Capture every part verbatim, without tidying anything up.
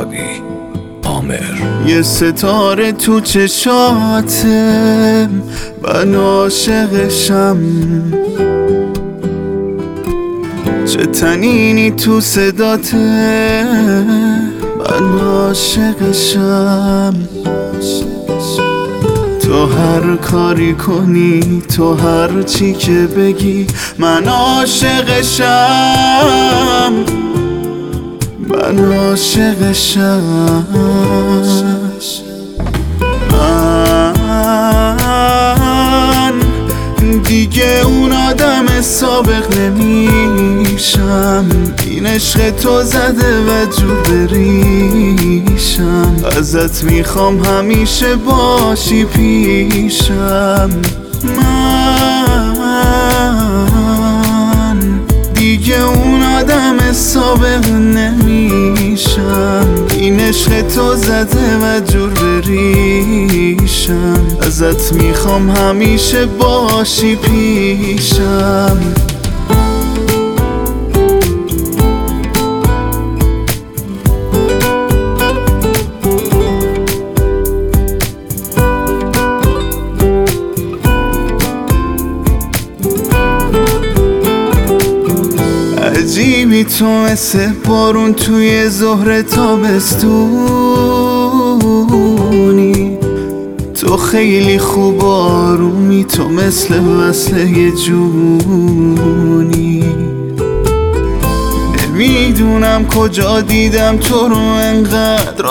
عربی عامر. یه ستاره تو چشاتم، من عاشقشم. چه تنینی تو صداته، من عاشقشم. تو هر کاری کنی، تو هر چی که بگی، من عاشقشم. من عاشقشم. من دیگه اون آدم سابق نمیشم. این عشق تو زده و جور بریشم. ازت میخوام همیشه باشی پیشم. من دیگه اون آدم سابق نمیشم. این عشق تو زده و جور بریشم. ازت میخوام همیشه باشی پیشم. عجیبی تو مثل بارون توی ظهر تابستونی. تو خیلی خوب آرومی، تو مثل وصل یه جونی. نمیدونم کجا دیدم تو رو انقدر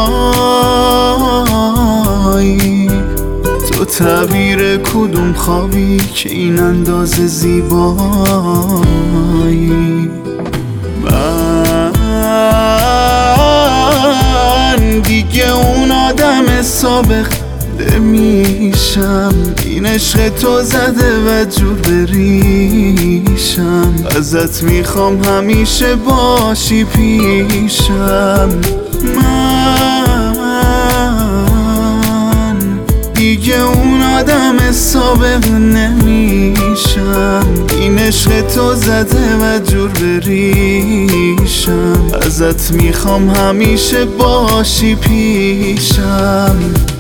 آشنایی. تو تعبیر کدوم خوابی که این اندازه زیبایی. من دیگه اون آدم سابق نمیشم. این عشق تو زده و جور بریشم. ازت میخوام همیشه باشی پیشم. من دیگه اون آدم سابق نمیشم. این عشق تو زده و جور بریشم. ازت میخوام همیشه باشی پیشم.